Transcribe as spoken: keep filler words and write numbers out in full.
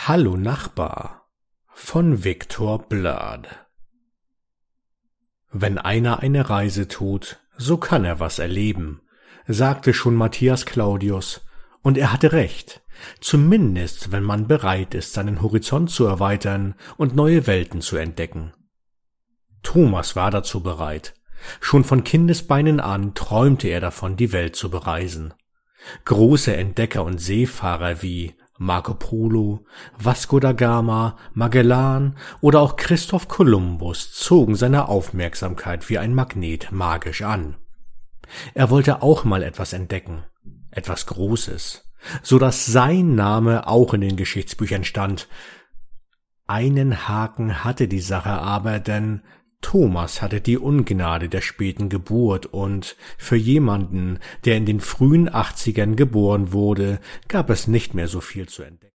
Hallo Nachbar von Viktor Blad. Wenn einer eine Reise tut, so kann er was erleben, sagte schon Matthias Claudius, und er hatte recht, zumindest wenn man bereit ist, seinen Horizont zu erweitern und neue Welten zu entdecken. Thomas war dazu bereit. Schon von Kindesbeinen an träumte er davon, die Welt zu bereisen. Große Entdecker und Seefahrer wie Marco Polo, Vasco da Gama, Magellan oder auch Christoph Kolumbus zogen seine Aufmerksamkeit wie ein Magnet magisch an. Er wollte auch mal etwas entdecken, etwas Großes, so dass sein Name auch in den Geschichtsbüchern stand. Einen Haken hatte die Sache aber, denn Thomas hatte die Ungnade der späten Geburt, und für jemanden, der in den frühen Achtzigern geboren wurde, gab es nicht mehr so viel zu entdecken.